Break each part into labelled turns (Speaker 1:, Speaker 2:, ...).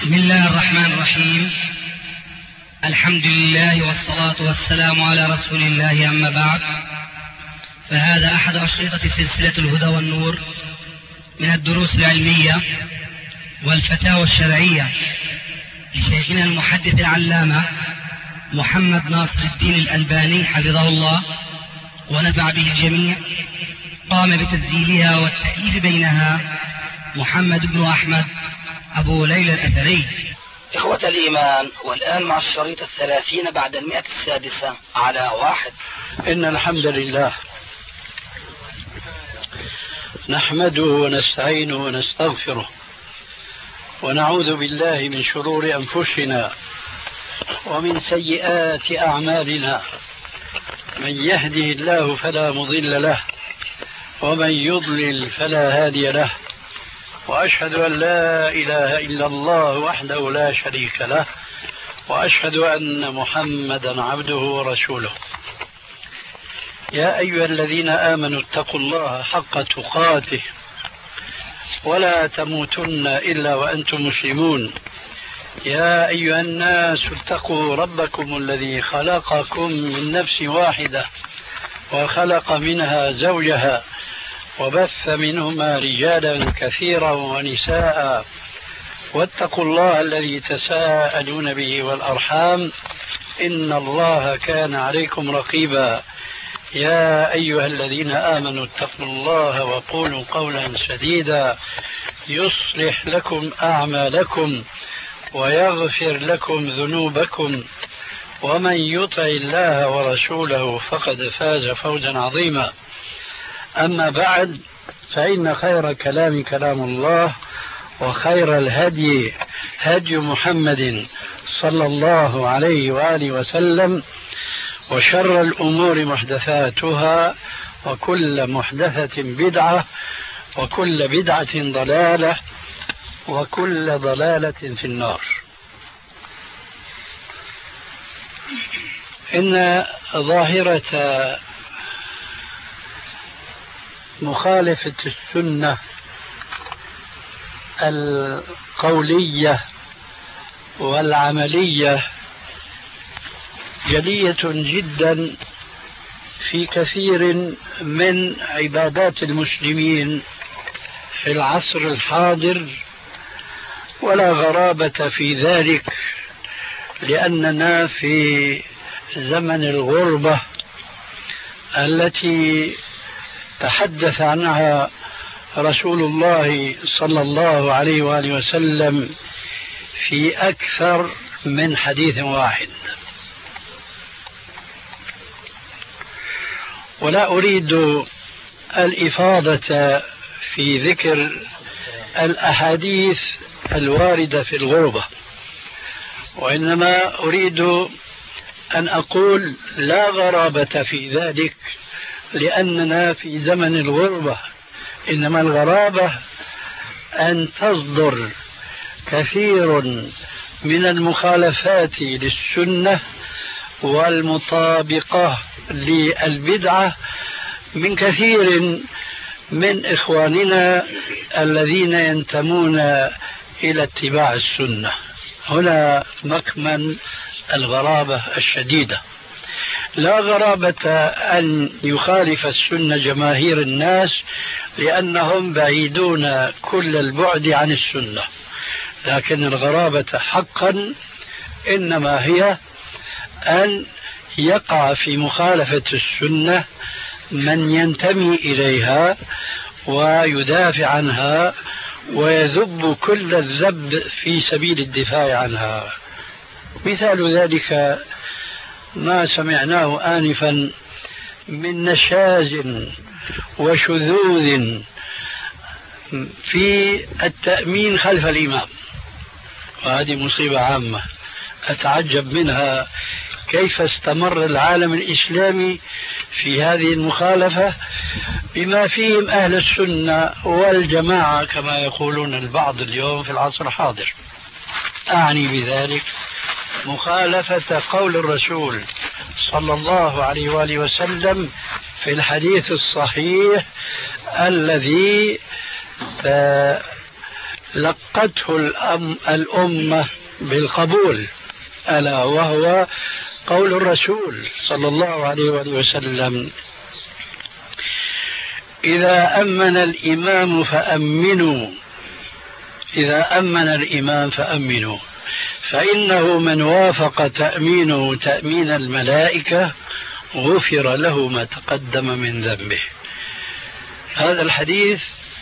Speaker 1: بسم الله الرحمن الرحيم. الحمد لله والصلاة والسلام على رسول الله، أما بعد، فهذا أحد أشرطة سلسلة الهدى والنور من الدروس العلمية والفتاوى الشرعية لشيخنا المحدث العلامة محمد ناصر الدين الألباني حفظه الله ونفع به الجميع. قام بتسجيلها والتأليف بينها محمد بن أحمد أبو ليلى الأثري.
Speaker 2: إخوة الإيمان، والآن مع الشريط 30 بعد 106 على 1.
Speaker 3: إن الحمد لله نحمده ونستعينه ونستغفره ونعوذ بالله من شرور أنفسنا ومن سيئات أعمالنا. من يهده الله فلا مضل له ومن يضلل فلا هادي له، وأشهد أن لا إله إلا الله وحده لا شريك له، وأشهد أن محمدا عبده ورسوله. يا أيها الذين آمنوا اتقوا الله حق تقاته ولا تموتن إلا وأنتم مسلمون. يا أيها الناس اتقوا ربكم الذي خلقكم من نفس واحدة وخلق منها زوجها وبث منهما رجالا كثيرا ونساء، واتقوا الله الذي تساءلون به والأرحام إن الله كان عليكم رقيبا. يا أيها الذين آمنوا اتقوا الله وقولوا قولا سديدا يصلح لكم أعمالكم ويغفر لكم ذنوبكم، ومن يطع الله ورسوله فقد فاز فوزا عظيما. أما بعد، فإن خير كلام كلام الله، وخير الهدي هدي محمد صلى الله عليه وآله وسلم، وشر الأمور محدثاتها، وكل محدثة بدعة، وكل بدعة ضلالة، وكل ضلالة في النار. إن ظاهرة مخالفة السنة القولية والعملية جلية جدا في كثير من عبادات المسلمين في العصر الحاضر، ولا غرابة في ذلك، لأننا في زمن الغربة التي تحدث عنها رسول الله صلى الله عليه وآله وسلم في أكثر من حديث واحد. ولا أريد الإفاضة في ذكر الأحاديث الواردة في الغربة، وإنما أريد أن أقول لا غرابة في ذلك، لأننا في زمن الغربة. إنما الغرابة أن تصدر كثير من المخالفات للسنة والمطابقة للبدعة من كثير من إخواننا الذين ينتمون إلى اتباع السنة. هنا مكمن الغرابة الشديدة. لا غرابة أن يخالف السنة جماهير الناس، لأنهم بعيدون كل البعد عن السنة، لكن الغرابة حقا إنما هي أن يقع في مخالفة السنة من ينتمي إليها ويدافع عنها ويذب كل الذب في سبيل الدفاع عنها. مثال ذلك ما سمعناه آنفا من نشاز وشذوذ في التأمين خلف الإمام، وهذه مصيبة عامة أتعجب منها. كيف استمر العالم الإسلامي في هذه المخالفة بما فيهم أهل السنة والجماعة كما يقولون البعض اليوم في العصر الحاضر؟ أعني بذلك مخالفة قول الرسول صلى الله عليه وآله وسلم في الحديث الصحيح الذي لقته الأمة بالقبول، ألا وهو قول الرسول صلى الله عليه وسلم: إذا أمن الإمام فأمنوا، إذا أمن الإمام فأمنوا، فإنه من وافق تأمينه تأمين الملائكة غفر له ما تقدم من ذنبه. هذا الحديث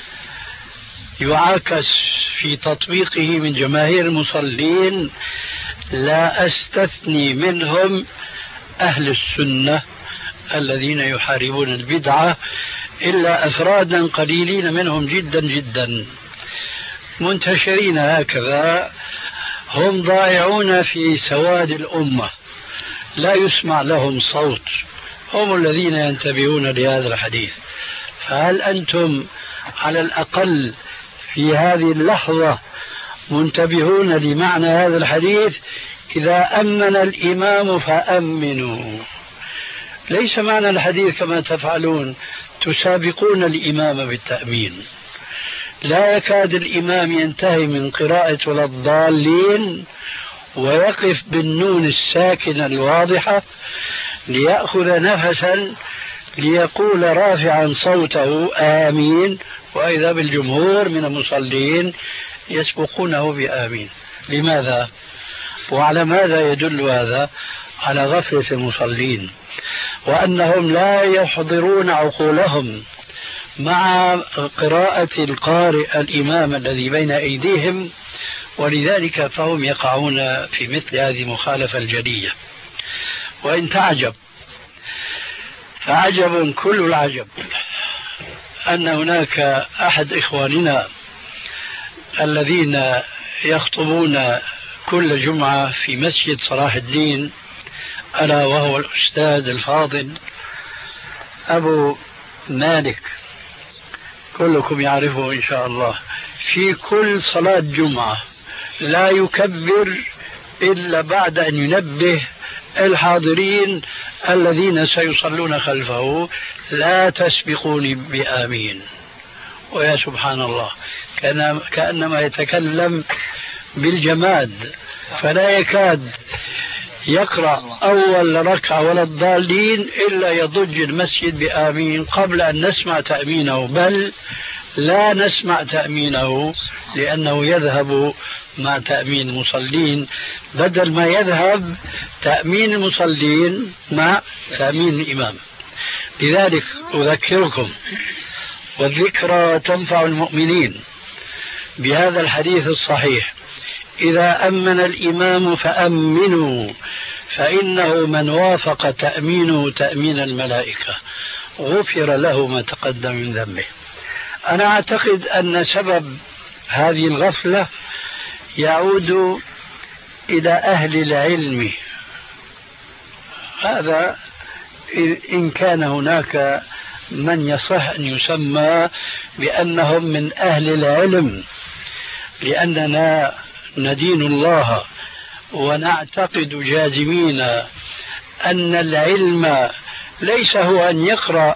Speaker 3: يعاكس في تطبيقه من جماهير المصلين، لا أستثني منهم أهل السنة الذين يحاربون البدعة، إلا أفرادا قليلين منهم جدا جدا منتشرين هكذا، هم ضائعون في سواد الأمة لا يسمع لهم صوت، هم الذين ينتبهون لهذا الحديث. فهل أنتم على الأقل في هذه اللحظة منتبهون لمعنى هذا الحديث؟ إذا أمن الإمام فأمنوا، ليس معنى الحديث كما تفعلون تسابقون الإمام بالتأمين. لا يكاد الإمام ينتهي من قراءة ولا الضالين ويقف بالنون الساكنة الواضحة ليأخذ نفسا ليقول رافعا صوته آمين، وإذا بالجمهور من المصلين يسبقونه بآمين. لماذا؟ وعلى ماذا يدل هذا؟ على غفلة المصلين، وأنهم لا يحضرون عقولهم مع قراءة القارئ الإمام الذي بين أيديهم، ولذلك فهم يقعون في مثل هذه المخالفة الجلية. وإن تعجب فعجب كل العجب أن هناك أحد إخواننا الذين يخطبون كل جمعة في مسجد صلاح الدين، ألا وهو الأستاذ الفاضل أبو مالك، كلكم يعرفه إن شاء الله، في كل صلاة جمعة لا يكبر إلا بعد أن ينبه الحاضرين الذين سيصلون خلفه: لا تسبقوني بآمين. ويا سبحان الله، كأنما يتكلم بالجماد، فلا يكاد يقرأ أول ركعة ولا الضالين إلا يضج المسجد بآمين قبل أن نسمع تأمينه، بل لا نسمع تأمينه لأنه يذهب مع تأمين المصلين بدل ما يذهب تأمين المصلين مع تأمين الإمام. لذلك أذكركم، والذكرى تنفع المؤمنين، بهذا الحديث الصحيح: إذا أمن الإمام فأمنوا، فإنه من وافق تأمينه تأمين الملائكة غفر له ما تقدم من ذنبه. أنا أعتقد أن سبب هذه الغفلة يعود إلى أهل العلم، هذا إن كان هناك من يصح أن يسمى بأنهم من أهل العلم، لأننا ندين الله ونعتقد جازمين أن العلم ليس هو أن يقرأ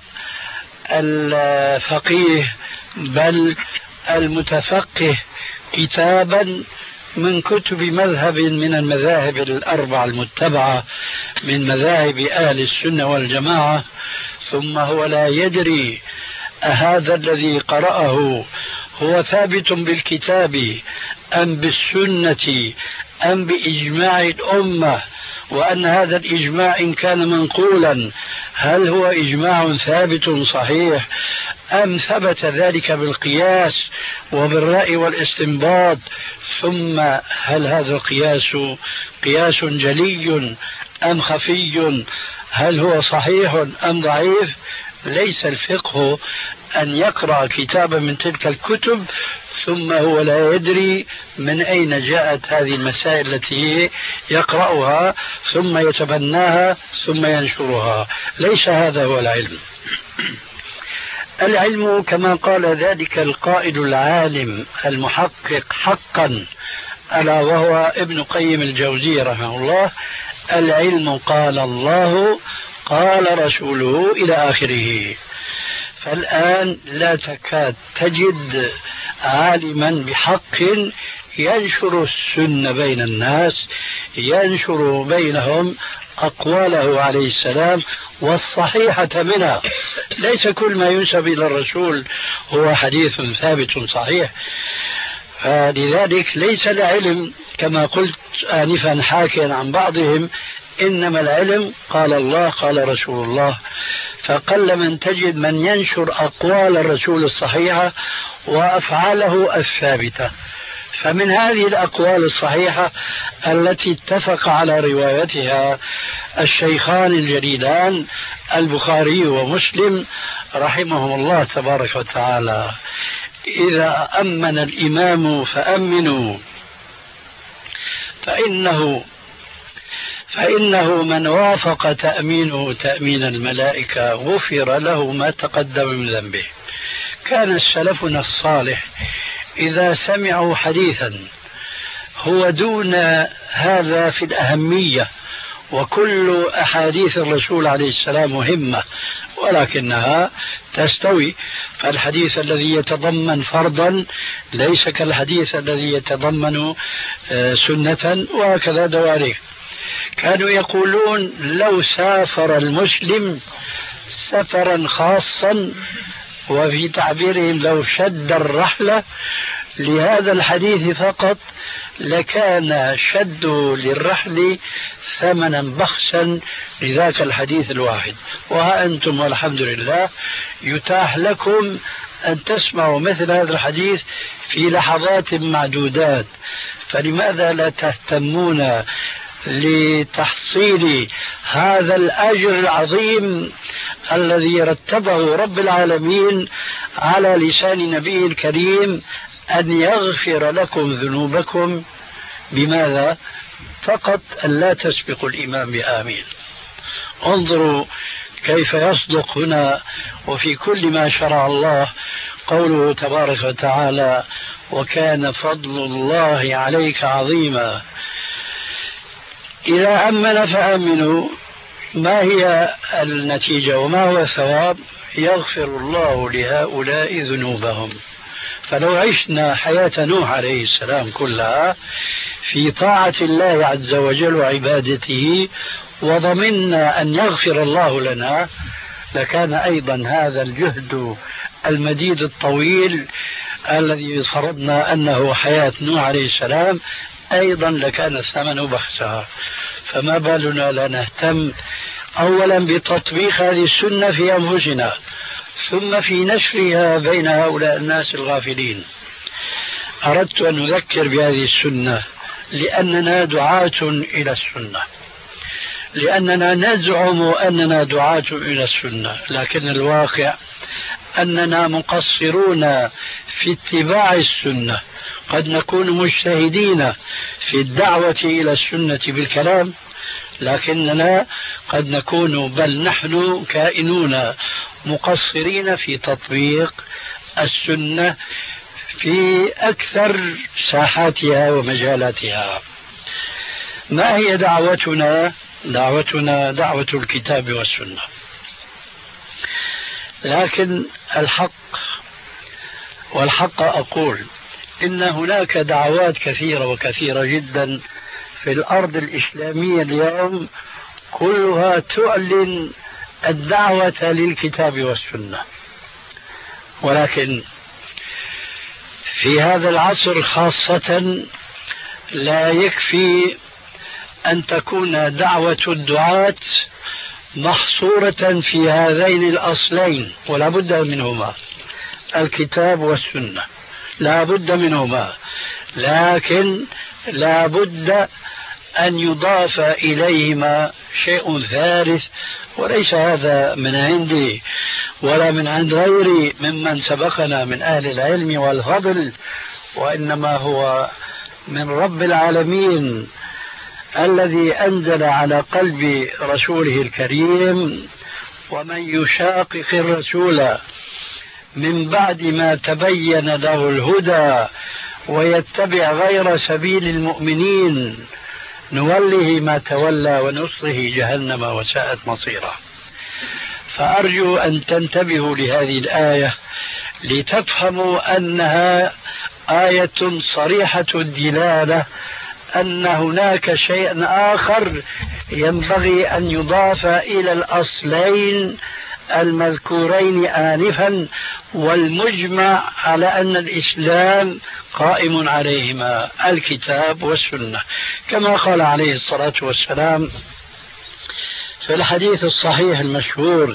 Speaker 3: الفقيه بل المتفقه كتابا من كتب مذهب من المذاهب الأربع المتبعة من مذاهب أهل السنة والجماعة، ثم هو لا يدري أهذا الذي قرأه هو ثابت بالكتاب أم بالسنة أم بإجماع الأمة، وأن هذا الإجماع إن كان منقولا هل هو إجماع ثابت صحيح أم ثبت ذلك بالقياس وبالرأي والاستنباط، ثم هل هذا القياس قياس جلي أم خفي، هل هو صحيح أم ضعيف. ليس الفقه أن يقرأ كتابا من تلك الكتب ثم هو لا يدري من أين جاءت هذه المسائل التي يقرأها ثم يتبناها ثم ينشرها. ليس هذا هو العلم. العلم كما قال ذلك القائد العالم المحقق حقا، ألا وهو ابن قيم الجوزية رحمه الله: العلم قال الله قال رسوله إلى آخره. فالآن لا تكاد تجد عالما بحق ينشر السنة بين الناس، ينشر بينهم أقواله عليه السلام والصحيحة منها. ليس كل ما ينسب إلى الرسول هو حديث ثابت صحيح. لذلك ليس العلم كما قلت آنفا حاكيا عن بعضهم إنما العلم قال الله قال رسول الله، فقل من تجد من ينشر أقوال الرسول الصحيحة وأفعاله الثابتة. فمن هذه الأقوال الصحيحة التي اتفق على روايتها الشيخان الجليلان البخاري ومسلم رحمهم الله تبارك وتعالى: إذا أمن الإمام فأمنوا فإنه من وافق تأمينه تأمين الملائكة غفر له ما تقدم من ذنبه. كان سلفنا الصالح إذا سمعوا حديثا هو دون هذا في الأهمية، وكل أحاديث الرسول عليه السلام مهمة ولكنها تستوي، فالحديث الذي يتضمن فرضا ليس كالحديث الذي يتضمن سنة، وهكذا دواليك. كانوا يقولون لو سافر المسلم سفرا خاصا، وفي تعبيرهم لو شد الرحلة لهذا الحديث فقط لكان شد للرحل ثمنا بخسا لذاك الحديث الواحد. وها أنتم والحمد لله يتاح لكم أن تسمعوا مثل هذا الحديث في لحظات معدودات، فلماذا لا تهتمون لتحصيل هذا الأجر العظيم الذي رتبه رب العالمين على لسان نبيه الكريم أن يغفر لكم ذنوبكم؟ بماذا؟ فقط أن لا تسبقوا الإمام بآمين. انظروا كيف يصدق هنا وفي كل ما شرع الله قوله تبارك وتعالى: وكان فضل الله عليك عظيما. إذا أمن فآمنوا، ما هي النتيجة وما هو الثواب؟ يغفر الله لهؤلاء ذنوبهم. فلو عشنا حياة نوح عليه السلام كلها في طاعة الله عز وجل وعبادته وضمنا أن يغفر الله لنا، لكان أيضا هذا الجهد المديد الطويل الذي فرضنا أنه حياة نوح عليه السلام أيضا لكان الثمن بخسا. فما بالنا لا نهتم أولا بتطبيق هذه السنة في أنفسنا ثم في نشرها بين هؤلاء الناس الغافلين. أردت أن نذكر بهذه السنة لأننا دعاة إلى السنة، لأننا نزعم أننا دعاة إلى السنة، لكن الواقع أننا مقصرون في اتباع السنة. قد نكون مجتهدين في الدعوة إلى السنة بالكلام، لكننا قد نكون بل نحن كائنون مقصرين في تطبيق السنة في أكثر ساحاتها ومجالاتها. ما هي دعوتنا؟ دعوتنا دعوة الكتاب والسنة. لكن والحق أقول إن هناك دعوات كثيرة وكثيرة جدا في الأرض الإسلامية اليوم كلها تعلن الدعوة للكتاب والسنة، ولكن في هذا العصر خاصة لا يكفي أن تكون دعوة الدعاة محصورة في هذين الأصلين، ولا بد منهما، الكتاب والسنة لا بد منهما، لكن لا بد أن يضاف إليهما شيء ثالث، وليس هذا من عندي ولا من عند غيري ممن سبقنا من أهل العلم والفضل، وإنما هو من رب العالمين الذي أنزل على قلب رسوله الكريم: ومن يشاقق الرسول من بعد ما تبين له الهدى ويتبع غير سبيل المؤمنين نوله ما تولى ونصله جهنم وساءت مصيرا. فأرجو أن تنتبهوا لهذه الآية، لتفهموا أنها آية صريحة الدلالة أن هناك شيء آخر ينبغي أن يضاف إلى الأصلين المذكورين آنفا، والمجمع على أن الإسلام قائم عليهما، الكتاب والسنة، كما قال عليه الصلاة والسلام في الحديث الصحيح المشهور: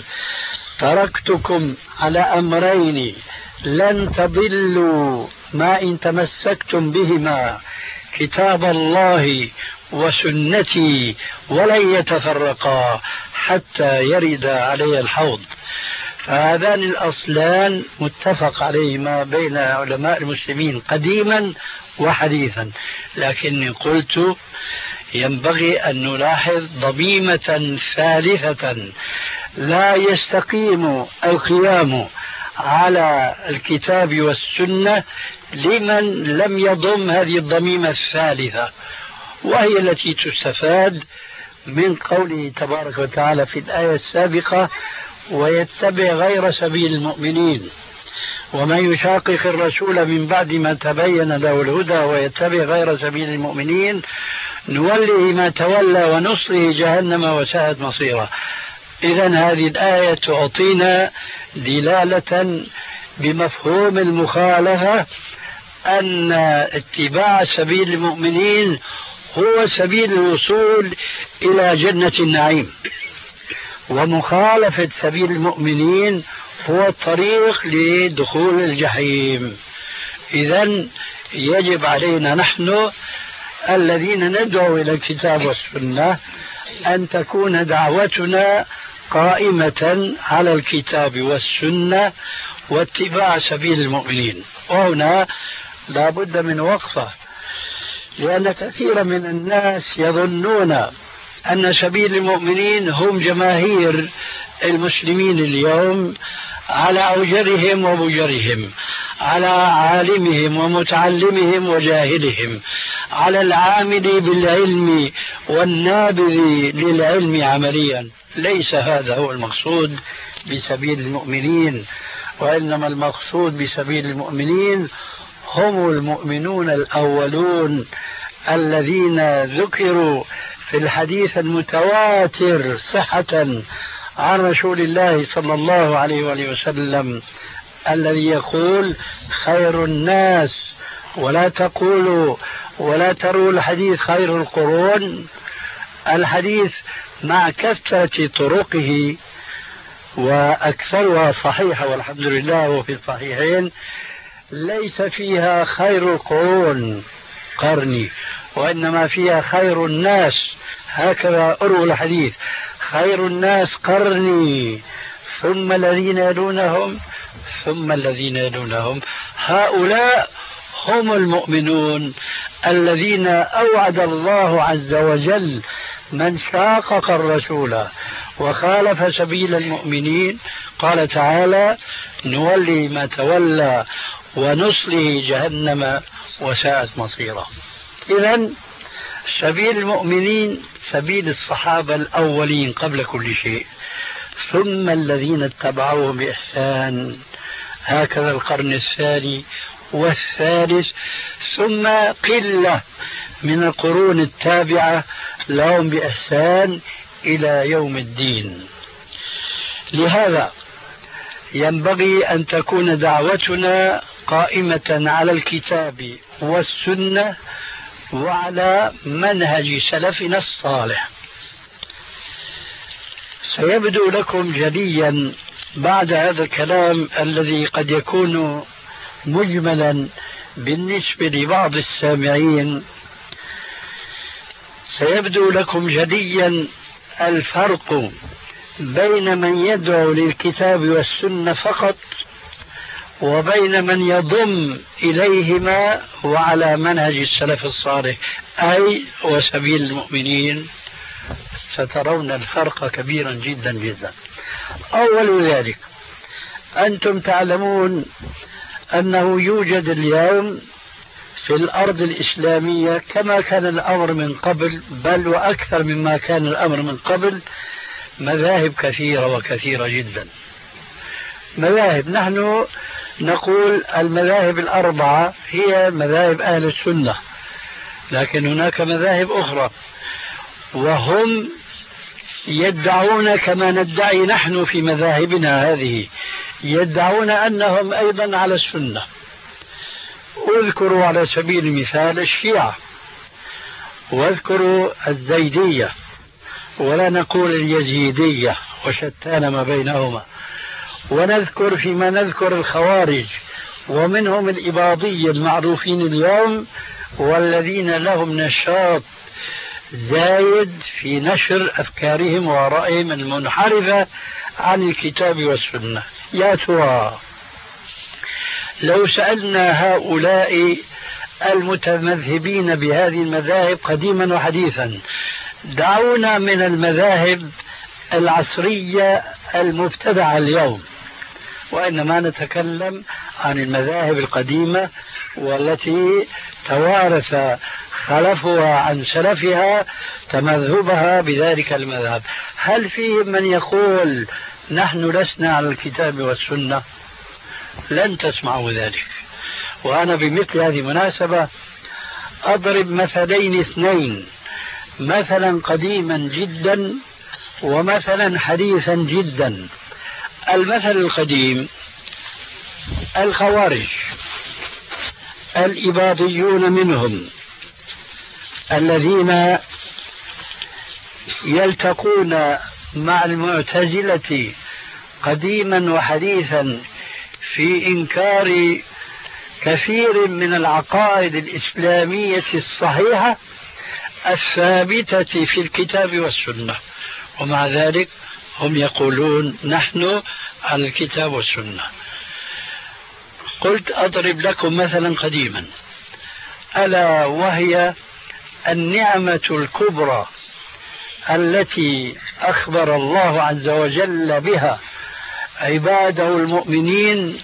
Speaker 3: تركتكم على أمرين لن تضلوا ما إن تمسكتم بهما، كتاب الله وسنتي، ولن يتفرقا حتى يرد علي الحوض. فهذان الأصلان متفق عليهما بين علماء المسلمين قديما وحديثا، لكني قلت ينبغي أن نلاحظ ضميمة ثالثة لا يستقيم القيام على الكتاب والسنة لمن لم يضم هذه الضميمة الثالثة، وهي التي تستفاد من قوله تبارك وتعالى في الآية السابقة: ويتبع غير سبيل المؤمنين ومن يشاقق الرسول من بعد ما تبين له الهدى ويتبع غير سبيل المؤمنين نوله ما تولى ونصله جهنم وساءت مصيره. إذن هذه الآية تعطينا دلالة بمفهوم المخالفة أن اتباع سبيل المؤمنين هو سبيل الوصول إلى جنة النعيم، ومخالفة سبيل المؤمنين هو الطريق لدخول الجحيم. إذن يجب علينا نحن الذين ندعو إلى الكتاب والسنة أن تكون دعوتنا قائمة على الكتاب والسنة واتباع سبيل المؤمنين. وهنا لا بد من وقفة، لأن كثير من الناس يظنون أن سبيل المؤمنين هم جماهير المسلمين اليوم على أوجرهم وبجرهم، على عالمهم ومتعلمهم وجاهلهم، على العامل بالعلم والنابذ للعلم عمليا. ليس هذا هو المقصود بسبيل المؤمنين، وإنما المقصود بسبيل المؤمنين هم المؤمنون الأولون الذين ذكروا في الحديث المتواتر صحة عن رسول الله صلى الله عليه وآله وسلم الذي يقول: خير الناس، ولا تقولوا ولا تروا الحديث خير القرون. الحديث مع كثرة طرقه وأكثرها صحيحة والحمد لله وفي الصحيحين ليس فيها خير القرون قرني، وإنما فيها خير الناس، هكذا أروى الحديث: خير الناس قرني ثم الذين يلونهم ثم الذين يلونهم. هؤلاء هم المؤمنون الذين أوعد الله عز وجل من شاقق الرسول وخالف سبيل المؤمنين، قال تعالى: نولي ما تولى ونصله جهنم وساءت مصيره. إذن سبيل المؤمنين سبيل الصحابة الأولين قبل كل شيء، ثم الذين اتبعوهم بإحسان، هكذا القرن الثاني والثالث، ثم قلة من القرون التابعة لهم بإحسان إلى يوم الدين. لهذا ينبغي أن تكون دعوتنا قائمة على الكتاب والسنة وعلى منهج سلفنا الصالح. سيبدو لكم جليا بعد هذا الكلام الذي قد يكون مجملا بالنسبة لبعض السامعين، سيبدو لكم جليا الفرق بين من يدعو للكتاب والسنة فقط وبين من يضم إليهما وعلى منهج السلف الصالح أي وسبيل المؤمنين. سترون الفرق كبيرا جدا جدا. أول ذلك أنتم تعلمون أنه يوجد اليوم في الأرض الإسلامية كما كان الأمر من قبل، بل وأكثر مما كان الأمر من قبل، مذاهب كثيرة وكثيرة جدا. مذاهب نحن نقول المذاهب الأربعة هي مذاهب أهل السنة، لكن هناك مذاهب أخرى وهم يدعون كما ندعي نحن في مذاهبنا هذه، يدعون أنهم أيضا على السنة. اذكروا على سبيل المثال الشيعة، واذكروا الزيدية، ولا نقول اليزيدية وشتان ما بينهما، ونذكر فيما نذكر الخوارج، ومنهم الإباضية المعروفين اليوم، والذين لهم نشاط زايد في نشر أفكارهم وآرائهم المنحرفة عن الكتاب والسنة. يا ترى لو سألنا هؤلاء المتمذهبين بهذه المذاهب قديما وحديثا، دعونا من المذاهب العصرية المبتدعة اليوم، وإنما نتكلم عن المذاهب القديمة والتي توارث خلفها عن سلفها تمذهبها بذلك المذهب، هل فيهم من يقول نحن لسنا على الكتاب والسنة؟ لن تسمعوا ذلك. وأنا بمثل هذه المناسبة أضرب مثلين اثنين، مثلا قديما جدا ومثلا حديثا جدا. المثل القديم الخوارج الإباضيون منهم الذين يلتقون مع المعتزلة قديما وحديثا في إنكار كثير من العقائد الإسلامية الصحيحة الثابتة في الكتاب والسنة، ومع ذلك هم يقولون نحن على الكتاب والسنة. قلت أضرب لكم مثلا قديما، ألا وهي النعمة الكبرى التي أخبر الله عز وجل بها عباده المؤمنين،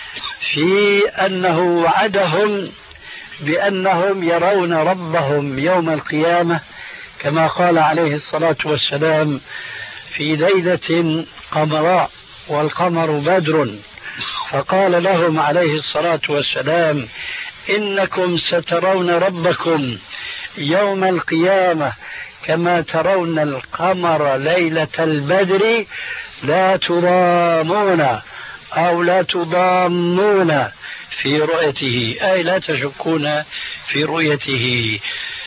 Speaker 3: في أنه وعدهم بأنهم يرون ربهم يوم القيامة، كما قال عليه الصلاة والسلام في ليلة قمراء والقمر بدر، فقال لهم عليه الصلاة والسلام إنكم سترون ربكم يوم القيامة كما ترون القمر ليلة البدر لا تضامون أو لا تضامون في رؤيته، أي لا تشكون في رؤيته.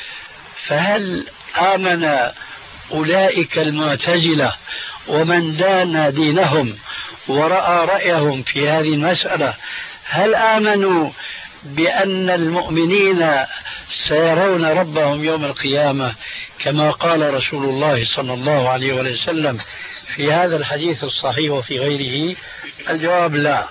Speaker 3: فهل آمن أولئك المعتزلة ومن دان دينهم ورأى رأيهم في هذه المسألة، هل آمنوا بأن المؤمنين سيرون ربهم يوم القيامة كما قال رسول الله صلى الله عليه وسلم في هذا الحديث الصحيح وفي غيره؟ الجواب لا.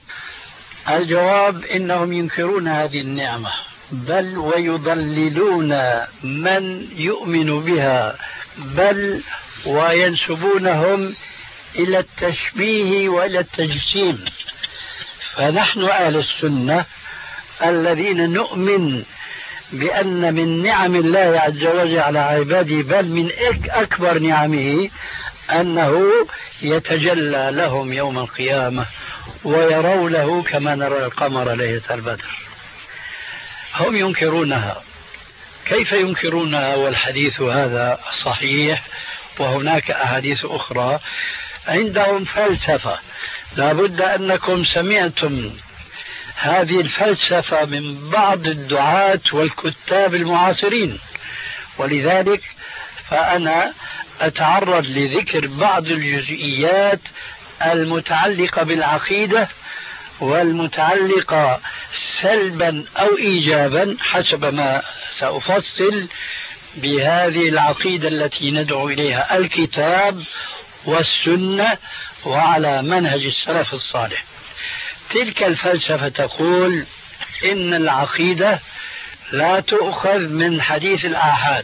Speaker 3: الجواب إنهم ينكرون هذه النعمة، بل ويضللون من يؤمن بها، بل وينسبونهم إلى التشبيه وإلى التجسيم. فنحن أهل السنة الذين نؤمن بأن من نعم الله عز وجل على عباده، بل من أكبر نعمه، أنه يتجلى لهم يوم القيامة ويرونه كما نرى القمر ليلة البدر. هم ينكرونها. كيف ينكرونها والحديث هذا صحيح وهناك أحاديث أخرى؟ عندهم فلسفة، لا بد أنكم سمعتم هذه الفلسفة من بعض الدعاة والكتاب المعاصرين، ولذلك فأنا أتعرض لذكر بعض الجزئيات المتعلقة بالعقيدة والمتعلقة سلبا أو إيجابا حسب ما سأفصل بهذه العقيدة التي ندعو إليها الكتاب والسنة وعلى منهج السلف الصالح. تلك الفلسفة تقول إن العقيدة لا تؤخذ من حديث الآحاد،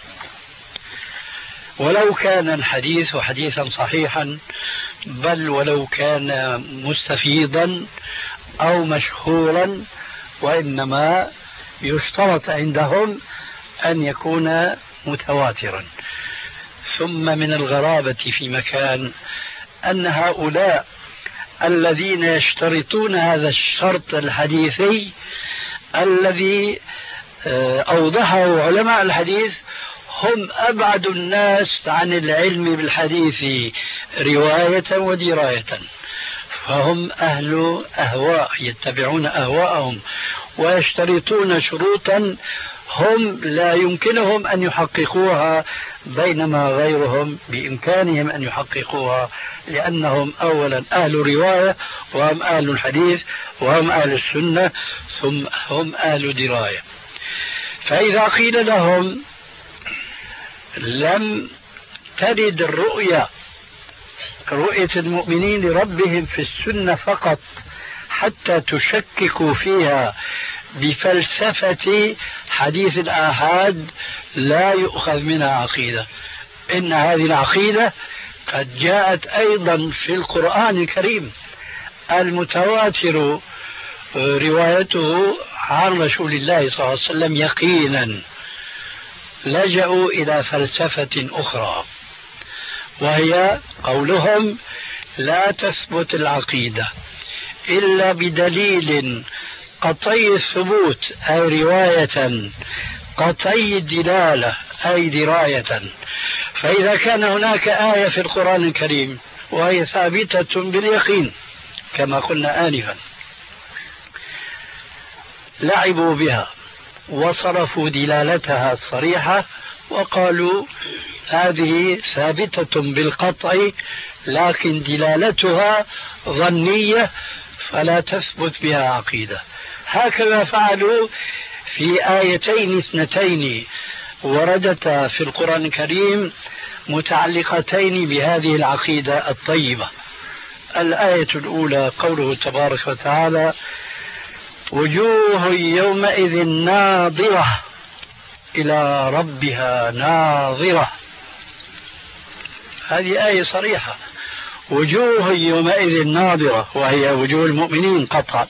Speaker 3: ولو كان الحديث حديثا صحيحا، بل ولو كان مستفيضا أو مشهورا، وإنما يشترط عندهم أن يكون متواترا. ثم من الغرابة في مكان أن هؤلاء الذين يشترطون هذا الشرط الحديثي الذي أوضحه علماء الحديث هم أبعد الناس عن العلم بالحديث رواية ودراية، فهم أهل أهواء يتبعون أهواءهم ويشترطون شروطا هم لا يمكنهم أن يحققوها، بينما غيرهم بإمكانهم أن يحققوها، لأنهم أولا أهل رواية وهم أهل الحديث وهم أهل السنة ثم هم أهل دراية. فإذا قيل لهم لم ترد رؤية المؤمنين لربهم في السنة فقط حتى تشككوا فيها بفلسفة حديث الآحاد، لا يؤخذ منها عقيدة. إن هذه العقيدة قد جاءت أيضا في القرآن الكريم المتواتر روايته عن رسول الله صلى الله عليه وسلم يقينا. لجأوا إلى فلسفة أخرى وهي قولهم لا تثبت العقيدة إلا بدليل قطعي الثبوت أي رواية، قطعي الدلالة أي دراية. فإذا كان هناك آية في القرآن الكريم وهي ثابتة باليقين كما قلنا آنفا، لعبوا بها وصرفوا دلالتها الصريحة وقالوا هذه ثابتة بالقطع لكن دلالتها ظنية فلا تثبت بها عقيدة. هكذا فعلوا في آيتين اثنتين وردتا في القرآن الكريم متعلقتين بهذه العقيدة الطيبة. الآية الأولى قوله تبارك وتعالى وجوه يومئذ ناظرة إلى ربها ناظرة. هذه آية صريحة، وجوه يومئذ ناظرة وهي وجوه المؤمنين قطعا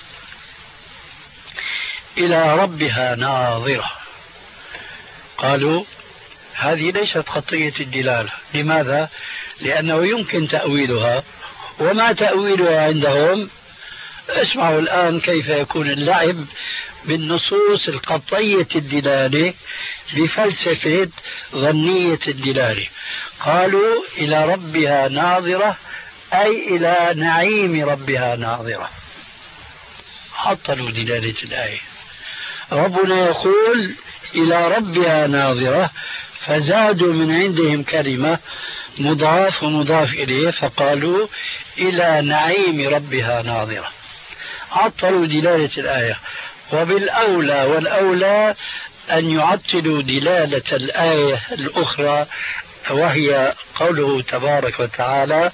Speaker 3: إلى ربها ناظرة. قالوا هذه ليست قطعية الدلالة. لماذا؟ لأنه يمكن تأويلها، وما تأويلها عندهم؟ اسمعوا الآن كيف يكون اللعب بالنصوص القطعية الدلالة بفلسفة ظنية الدلالة. قالوا إلى ربها ناظرة أي إلى نعيم ربها ناظرة، عطلوا دلالة الآية. ربنا يقول إلى ربها ناظرة فزادوا من عندهم كلمة مضاف ومضاف إليه فقالوا إلى نعيم ربها ناظرة، عطلوا دلالة الآية. وبالأولى والأولى أن يعطلوا دلالة الآية الأخرى وهي قوله تبارك وتعالى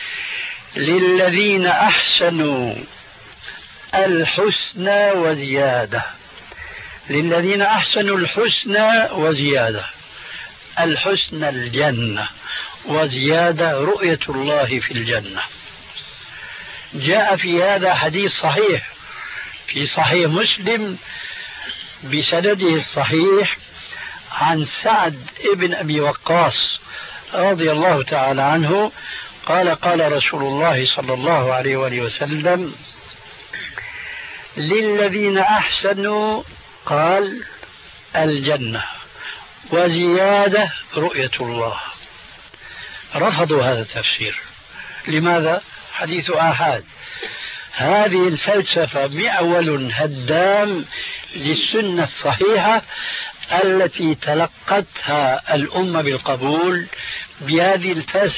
Speaker 3: للذين أحسنوا الحسنى وزيادة. للذين أحسنوا الحسنى وزيادة، الحسنى الجنة وزيادة رؤية الله في الجنة. جاء في هذا حديث صحيح في صحيح مسلم بسنده الصحيح عن سعد ابن أبي وقاص رضي الله تعالى عنه قال قال رسول الله صلى الله عليه وآله وسلم للذين أحسنوا قال الجنة وزيادة رؤية الله. رفضوا هذا التفسير. لماذا؟ حديث آحاد. هذه الفلسفة معول هدام للسنة الصحيحة التي تلقتها الأمة بالقبول بهذه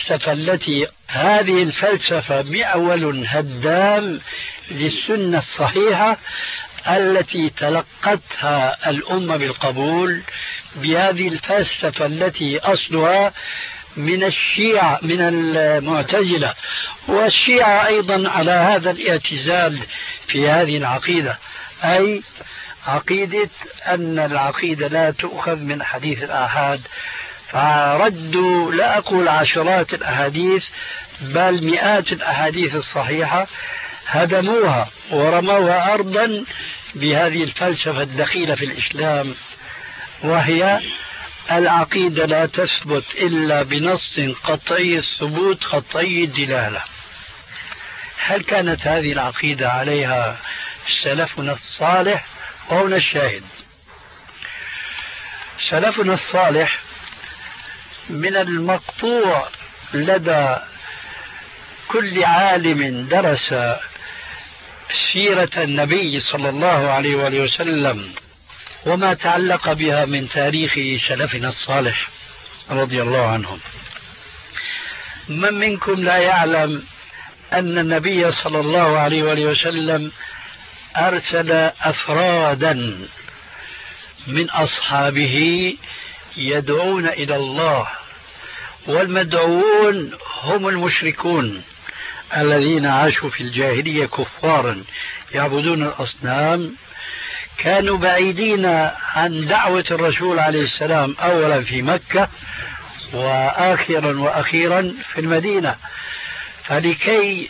Speaker 3: الفلسفة معول هدام للسنة الصحيحة التي تلقتها الأمة بالقبول بهذه الفلسفة التي أصلها من الشيعة من المعتزلة، والشيعة أيضا على هذا الاعتزال في هذه العقيدة، أي عقيدة أن العقيدة لا تؤخذ من حديث الآحاد. فردوا لا أقول عشرات الأحاديث بل مئات الأحاديث الصحيحة، هدموها ورموها أرضا بهذه الفلسفة الدخيلة في الإسلام، وهي العقيدة لا تثبت إلا بنص قطعي الثبوت قطعي الدلالة. هل كانت هذه العقيدة عليها سلفنا الصالح؟ وهنا الشاهد. سلفنا الصالح من المقطوع لدى كل عالم درس سيرة النبي صلى الله عليه وآله وسلم وما تعلق بها من تاريخ سلفنا الصالح رضي الله عنهم. من منكم لا يعلم أن النبي صلى الله عليه وآله وسلم أرسل أفرادا من أصحابه يدعون إلى الله، والمدعوون هم المشركون الذين عاشوا في الجاهلية كفارا يعبدون الأصنام، كانوا بعيدين عن دعوة الرسول عليه السلام أولا في مكة وآخرا وأخيرا في المدينة. فلكي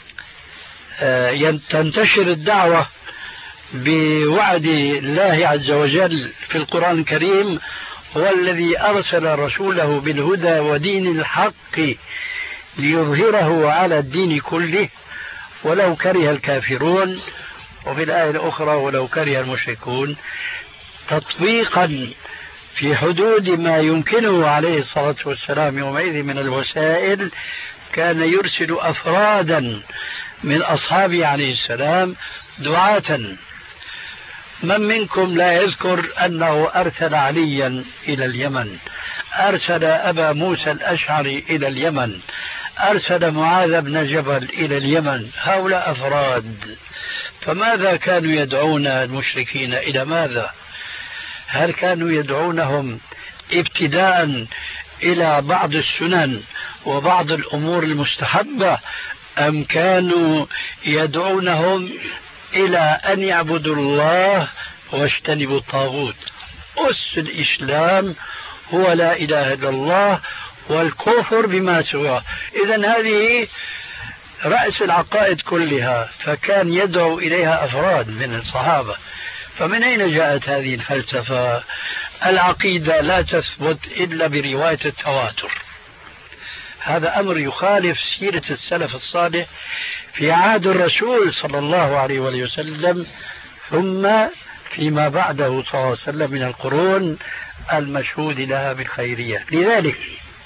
Speaker 3: تنتشر الدعوة بوعد الله عز وجل في القرآن الكريم، هو الذي أرسل رسوله بالهدى ودين الحق ليظهره على الدين كله ولو كره الكافرون، وفي الآية الأخرى ولو كره المشركون، تطبيقا في حدود ما يمكنه عليه الصلاة والسلام يومئذ من الوسائل. كان يرسل أفرادا من أصحابه عليه السلام دعاة. من منكم لا يذكر أنه أرسل عليا إلى اليمن، أرسل أبا موسى الأشعري إلى اليمن، أرسل معاذ بن جبل إلى اليمن؟ هؤلاء أفراد. فماذا كانوا يدعون المشركين إلى ماذا؟ هل كانوا يدعونهم ابتداء إلى بعض السنن وبعض الأمور المستحبة، أم كانوا يدعونهم إلى أن يعبدوا الله واجتنبوا الطاغوت؟ أس الإسلام هو لا إله إلا الله والكفر بما سواه. إذن هذه رأس العقائد كلها، فكان يدعو إليها أفراد من الصحابة. فمن أين جاءت هذه الفلسفة؟ العقيدة لا تثبت إلا برواية التواتر. هذا أمر يخالف سيرة السلف الصالح في عهد الرسول صلى الله عليه وسلم، ثم فيما بعده صلى الله عليه وسلم من القرون المشهود لها بالخيرية. لذلك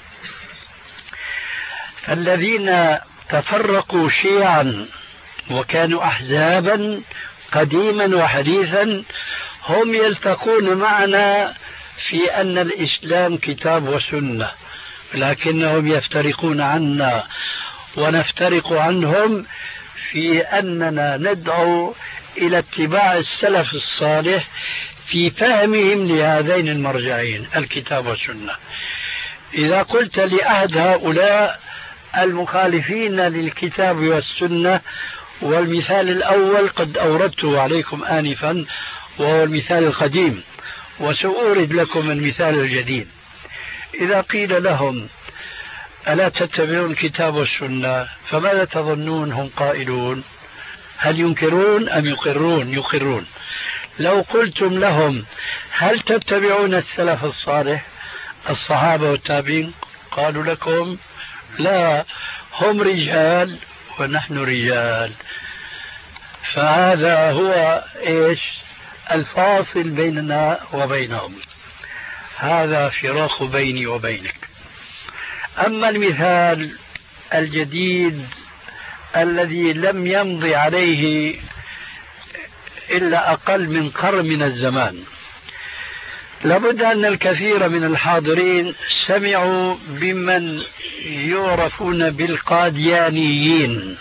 Speaker 3: الذين تفرقوا شيعا وكانوا أحزابا قديما وحديثا هم يلتقون معنا في أن الإسلام كتاب وسنة، لكنهم يفترقون عنا ونفترق عنهم في أننا ندعو إلى اتباع السلف الصالح في فهمهم لهذين المرجعين الكتاب والسنة. إذا قلت لأحد هؤلاء المخالفين للكتاب والسنة، والمثال الأول قد أوردته عليكم آنفا وهو المثال القديم، وسأورد لكم المثال الجديد. إذا قيل لهم ألا تتبعون الكتاب والسنة، فماذا تظنون هم قائلون؟ هل ينكرون أم يقرون؟ يقرون. لو قلتم لهم هل تتبعون السلف الصالح الصحابة والتابعين، قالوا لكم لا، هم رجال ونحن رجال. فهذا هو إيش الفاصل بيننا وبينهم، هذا فراق بيني وبينك. أما المثال الجديد الذي لم يمضي عليه إلا أقل من قرن من الزمان، لابد أن الكثير من الحاضرين سمعوا بمن يعرفون بالقاديانيين.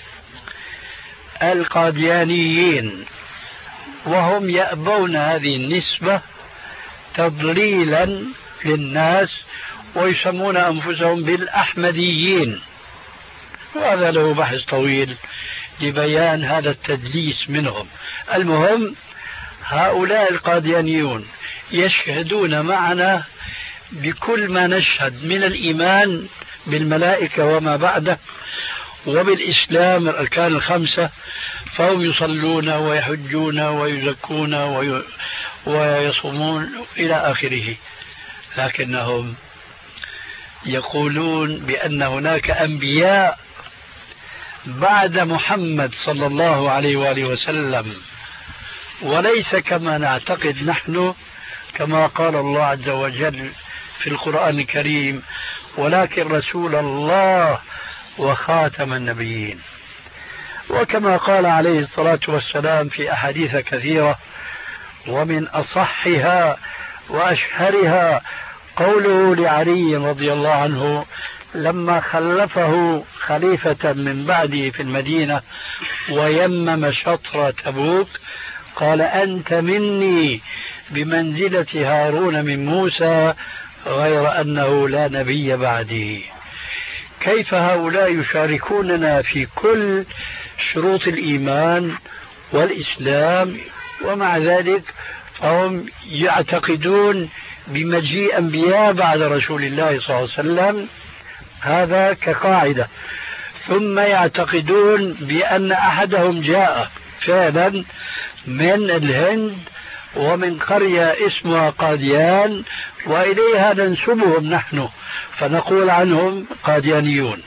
Speaker 3: القاديانيين، وهم يأبون هذه النسبة تضليلا للناس، ويسمون أنفسهم بالأحمديين، وهذا له بحث طويل لبيان هذا التدليس منهم. المهم هؤلاء القاديانيون يشهدون معنا بكل ما نشهد من الإيمان بالملائكة وما بعده وبالإسلام الأركان الخمسة، فهم يصلون ويحجون ويزكون ويصومون إلى آخره، لكنهم يقولون بأن هناك أنبياء بعد محمد صلى الله عليه وآله وسلم، وليس كما نعتقد نحن كما قال الله عز وجل في القرآن الكريم: ولكن رسول الله وخاتم النبيين. وكما قال عليه الصلاة والسلام في أحاديث كثيرة، ومن أصحها وأشهرها قوله لعلي رضي الله عنه لما خلفه خليفة من بعده في المدينة ويمم شطر تبوك، قال: أنت مني بمنزلة هارون من موسى، غير أنه لا نبي بعدي. كيف هؤلاء يشاركوننا في كل شروط الإيمان والإسلام، ومع ذلك فهم يعتقدون بمجيء أنبياء بعد رسول الله صلى الله عليه وسلم، هذا كقاعدة. ثم يعتقدون بأن أحدهم جاء فعلا من الهند ومن قرية اسمها قاديان، وإليها ننسبهم نحن فنقول عنهم قاديانيون.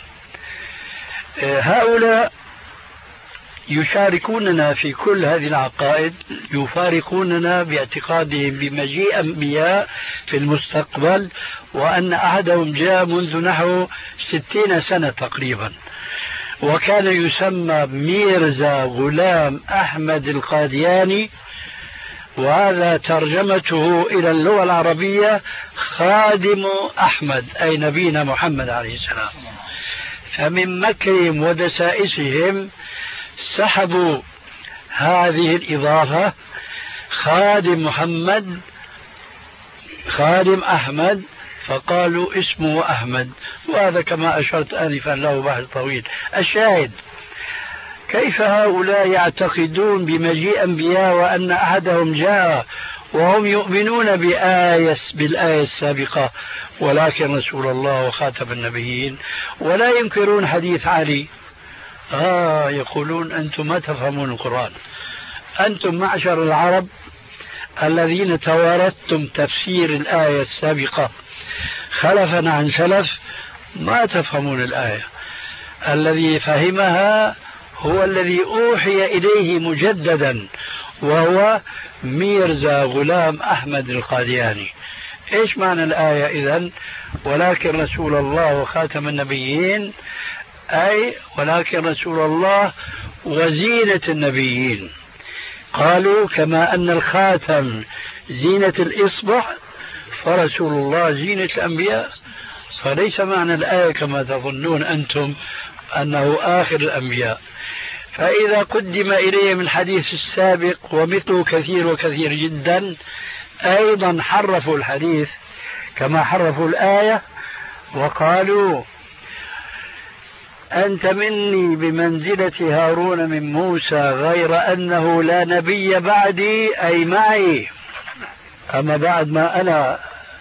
Speaker 3: هؤلاء يشاركوننا في كل هذه العقائد، يفارقوننا باعتقادهم بمجيء أنبياء في المستقبل، وأن أحدهم جاء منذ نحو 60 سنة تقريبا، وكان يسمى ميرزا غلام أحمد القادياني، وهذا ترجمته إلى اللغة العربية خادم أحمد، أي نبينا محمد عليه السلام. فمن مكرهم ودسائسهم سحبوا هذه الإضافة: خادم محمد، خادم أحمد، فقالوا اسمه أحمد، وهذا كما أشرت آنفا له بحث طويل. الشاهد: كيف هؤلاء يعتقدون بمجيء أنبياء وأن أحدهم جاء وهم يؤمنون بالآية السابقة: ولكن رسول الله وخاتم النبيين، ولا ينكرون حديث علي؟ يقولون: أنتم ما تفهمون القرآن، أنتم معشر العرب الذين توارثتم تفسير الآية السابقة خلفا عن سلف، ما تفهمون الآية. الذي فهمها هو الذي أوحي إليه مجددا، وهو ميرزا غلام أحمد القادياني. إيش معنى الآية إذن؟ ولكن رسول الله وخاتم النبيين، أي ولكن رسول الله وزينة النبيين. قالوا: كما أن الخاتم زينة الإصبع، فرسول الله زينة الأنبياء. فليس معنى الآية كما تظنون أنتم أنه آخر الأنبياء. فإذا قدم إليهم الحديث السابق ومثله كثير وكثير جدا، أيضا حرفوا الحديث كما حرفوا الآية، وقالوا: أنت مني بمنزلة هارون من موسى، غير أنه لا نبي بعدي، أي معي، أما بعد ما أنا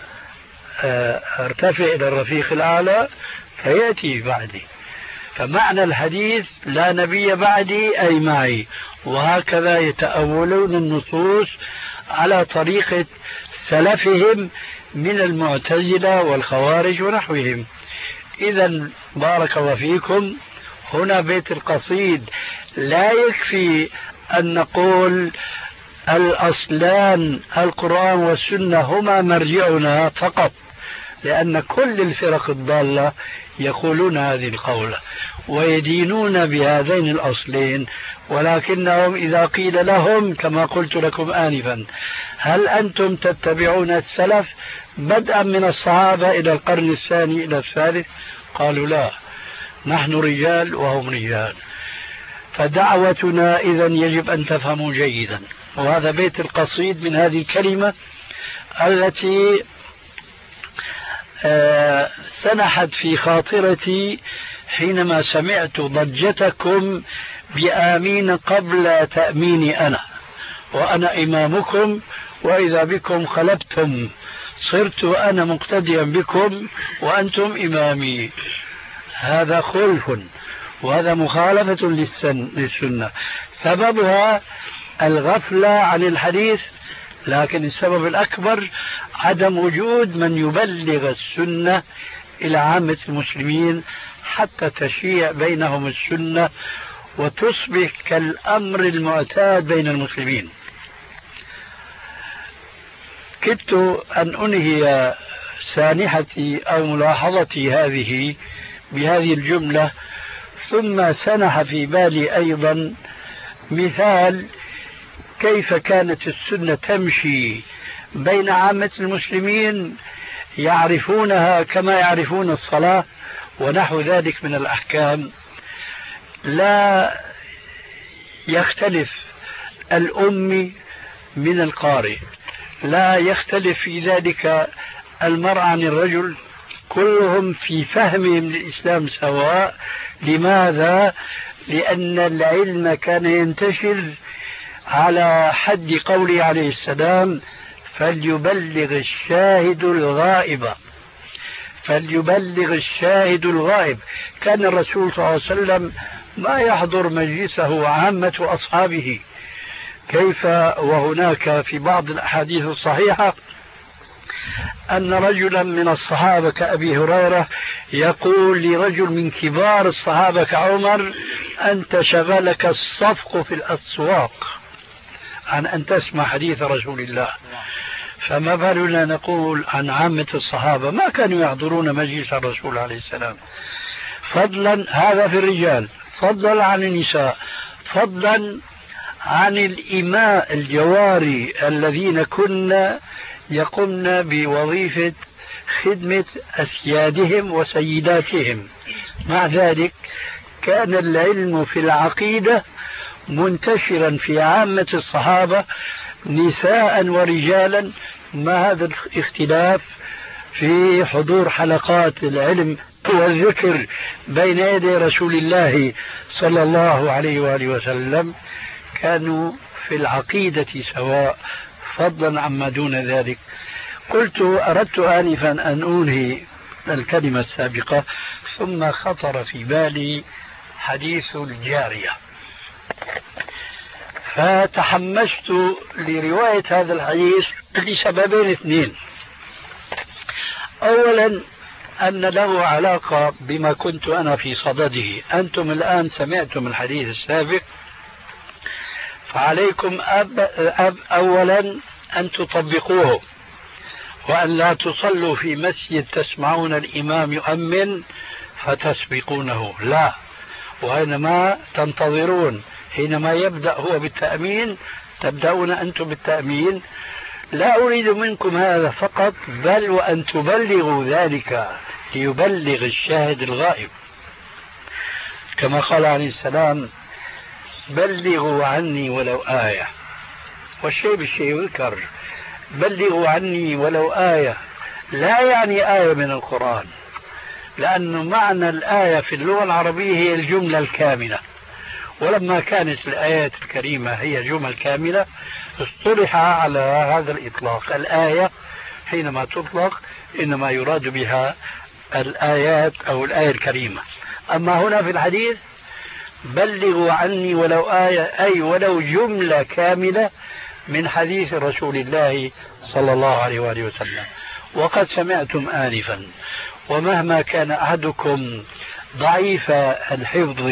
Speaker 3: ارتفع إلى الرفيق الأعلى فيأتي بعدي. فمعنى الحديث لا نبي بعدي أي معي. وهكذا يتأولون النصوص على طريقة سلفهم من المعتزلة والخوارج ونحوهم. إذا بارك الله فيكم، هنا بيت القصيد لا يكفي أن نقول الأصلان القرآن والسنة هما مرجعنا فقط، لأن كل الفرق الضالة يقولون هذه القولة ويدينون بهذين الأصلين، ولكنهم إذا قيل لهم كما قلت لكم آنفا: هل أنتم تتبعون السلف بدءا من الصحابة إلى القرن الثاني إلى الثالث؟ قالوا: لا، نحن رجال وهم رجال. فدعوتنا إذن يجب أن تفهموا جيدا. وهذا بيت القصيد من هذه الكلمة التي سنحت في خاطرتي حينما سمعت ضجتكم بآمين قبل تأميني أنا، وأنا إمامكم، وإذا بكم خلبتم، صرت أنا مقتديا بكم وأنتم إمامي. هذا خلف، وهذا مخالفة للسنة. سببها الغفلة عن الحديث، لكن السبب الأكبر عدم وجود من يبلغ السنة إلى عامة المسلمين حتى تشيع بينهم السنة وتصبح كالأمر المعتاد بين المسلمين. كدت أن أنهي سانحتي أو ملاحظتي هذه بهذه الجملة، ثم سنح في بالي أيضا مثال كيف كانت السنة تمشي بين عامة المسلمين يعرفونها كما يعرفون الصلاة ونحو ذلك من الأحكام. لا يختلف الأمي من القارئ، لا يختلف في ذلك المرء عن الرجل، كلهم في فهمهم للإسلام سواء. لماذا؟ لأن العلم كان ينتشر على حد قوله عليه السلام: فليبلغ الشاهد الغائب. فليبلغ الشاهد الغائب. كان الرسول صلى الله عليه وسلم ما يحضر مجلسه عامة أصحابه، كيف وهناك في بعض الأحاديث الصحيحة أن رجلا من الصحابة كأبي هريرة يقول لرجل من كبار الصحابة كعمر: أنت شغلك الصفق في الأسواق عن أن تسمع حديث رسول الله. فما بالنا نقول عن عامة الصحابة ما كانوا يحضرون مجلس الرسول عليه السلام، فضلا هذا في الرجال، فضلا عن النساء، فضلا عن الإماء الجواري الذين كنا يقمن بوظيفة خدمة أسيادهم وسيداتهم. مع ذلك كان العلم في العقيدة منتشرا في عامة الصحابة نساء ورجالا، ما هذا الاختلاف في حضور حلقات العلم والذكر بين يدي رسول الله صلى الله عليه وآله وسلم. كانوا في العقيدة سواء، فضلا عما دون ذلك. أردت آنفا أن أنهي الكلمة السابقة، ثم خطر في بالي حديث الجارية، فتحمست لرواية هذا الحديث لسببين اثنين. أولا أن له علاقة بما كنت أنا في صدده. أنتم الآن سمعتم الحديث السابق، فعليكم أولا أن تطبقوه، وأن لا تصلوا في مسجد تسمعون الإمام يؤمن فتسبقونه، لا، وإنما تنتظرون حينما يبدأ هو بالتأمين تبدأون أنتم بالتأمين. لا أريد منكم هذا فقط، بل وأن تبلغوا ذلك ليبلغ الشاهد الغائب، كما قال عليه السلام: بلغوا عني ولو آية. والشيء بالشيء يذكر، بلغوا عني ولو آية لا يعني آية من القرآن، لأنه معنى الآية في اللغة العربية هي الجملة الكاملة، ولما كانت الآيات الكريمة هي جمل كاملة اصطلح على هذا الإطلاق. الآية حينما تطلق إنما يراد بها الآيات أو الآية الكريمة. أما هنا في الحديث بلغوا عني ولو آية، أي ولو جملة كاملة من حديث رسول الله صلى الله عليه وآله وسلم. وقد سمعتم آنفا، ومهما كان أحدكم ضعيف الحفظ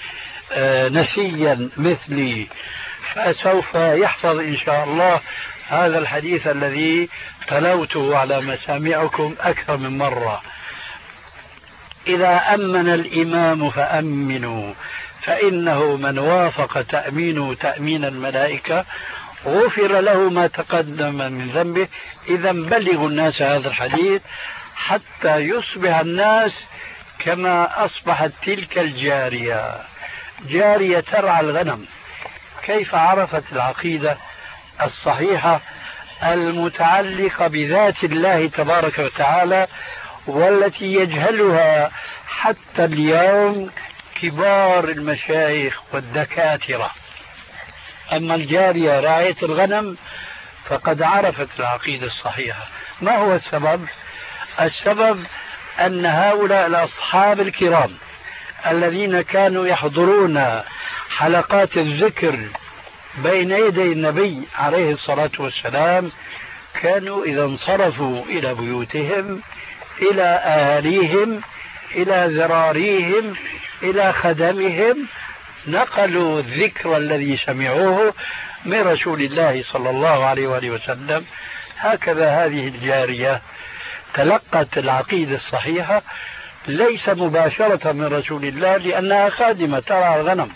Speaker 3: نسيا مثلي فسوف يحفظ إن شاء الله هذا الحديث الذي تلوته على مسامعكم أكثر من مرة: إذا أمن الإمام فأمنوا، فإنه من وافق تأمينه تأمين الملائكة غفر له ما تقدم من ذنبه. إذا بلغوا الناس هذا الحديث حتى يصبح الناس كما أصبحت تلك الجارية، جارية ترعى الغنم. كيف عرفت العقيدة الصحيحة المتعلقة بذات الله تبارك وتعالى، والتي يجهلها حتى اليوم كبار المشايخ والدكاترة. أما الجارية راعية الغنم فقد عرفت العقيدة الصحيحة. ما هو السبب؟ السبب أن هؤلاء الأصحاب الكرام الذين كانوا يحضرون حلقات الذكر بين يدي النبي عليه الصلاة والسلام كانوا إذا انصرفوا إلى بيوتهم إلى أهاليهم، إلى ذراريهم، إلى خدمهم، نقلوا الذكر الذي سمعوه من رسول الله صلى الله عليه وآله وسلم. هكذا هذه الجارية تلقت العقيدة الصحيحة ليس مباشرة من رسول الله لأنها خادمة ترعى الغنم،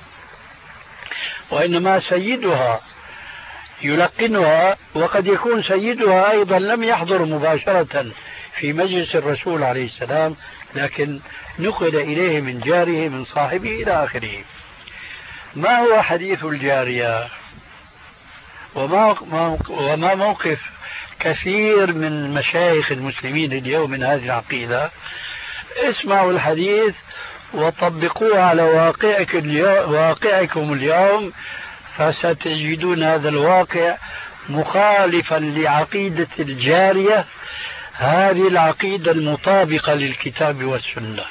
Speaker 3: وإنما سيدها يلقنها، وقد يكون سيدها أيضا لم يحضر مباشرة في مجلس الرسول عليه السلام، لكن نقل إليه من جاره من صاحبه إلى آخره. ما هو حديث الجارية وما موقف كثير من مشايخ المسلمين اليوم من هذه العقيدة؟ اسمعوا الحديث وطبقوه على واقعكم اليوم، فستجدون هذا الواقع مخالفا لعقيدة الجارية، هذه العقيدة المطابقة للكتاب والسنة.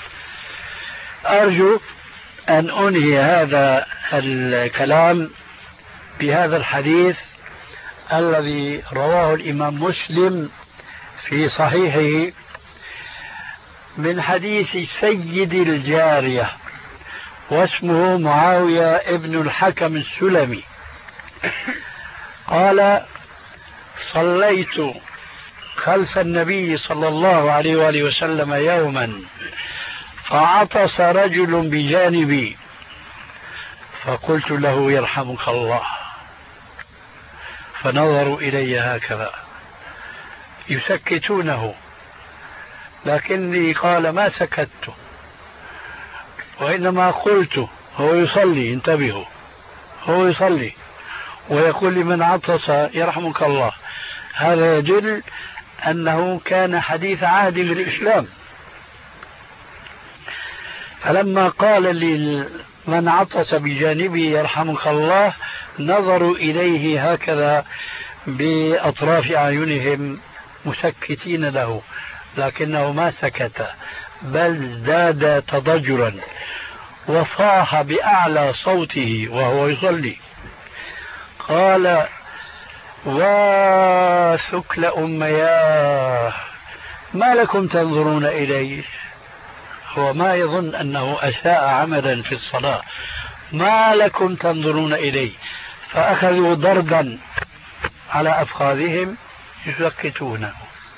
Speaker 3: أرجو أن أنهي هذا الكلام بهذا الحديث الذي رواه الإمام مسلم في صحيحه من حديث سيد الجارية، واسمه معاوية ابن الحكم السلمي، قال: صليت خلف النبي صلى الله عليه وآله وسلم يوما فعطس رجل بجانبي فقلت له: يرحمك الله. فنظروا إلي هكذا يسكتونه، لكني قال ما سكت، وإنما قلت: هو يصلي، انتبهوا، هو يصلي ويقول لمن عطس يرحمك الله. هذا يدل أنه كان حديث عهد بالإسلام. فلما قال لمن عطس بجانبه يرحمك الله نظروا إليه هكذا بأطراف أعينهم مسكتين له، لكنه ما سكت بل ازداد تضجرا وصاح بأعلى صوته وهو يصلي، قال: وثكل أمياه ما لكم تنظرون إليه. هو ما يظن أنه أساء عملا في الصلاة. ما لكم تنظرون إليه. فأخذوا ضربا على أفخاذهم يسكتونه.